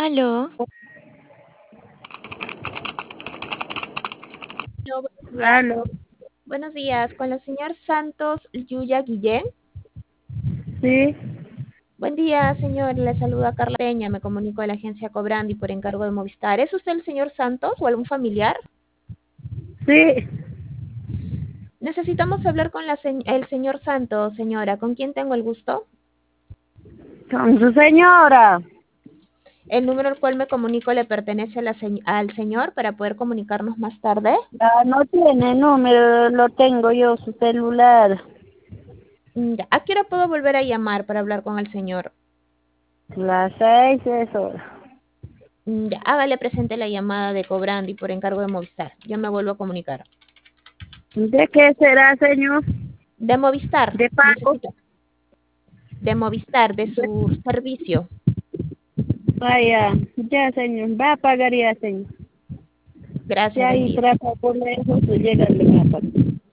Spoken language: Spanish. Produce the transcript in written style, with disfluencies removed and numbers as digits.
Aló, Hola, buenos días. Aló, Buenos días, con el señor Santos Yuya Guillén. sí, Buen día, señor. Le saluda Carla Peña. Me comunico de la agencia Cobrandi por encargo de Movistar. ¿Es usted el señor Santos o algún familiar? sí, Necesitamos hablar con el señor Santos, señora. ¿Con quién tengo el gusto? con su señora. El número al cual me comunico le pertenece al señor para poder comunicarnos más tarde. Ah, no tiene número, lo tengo yo, su celular. Ya. ¿A qué hora puedo volver a llamar para hablar con el señor? Las 6 es hora. Ya. Hágale presente la llamada de Cobrandi por encargo de Movistar. Yo me vuelvo a comunicar. ¿De qué será, señor? De Movistar. ¿De pago? Necesito. De Movistar, de su servicio. Vaya, ya, señor, va a pagar ya, señor. Si Gracias, buen ahí día. trata por eso, pues llega a pagar.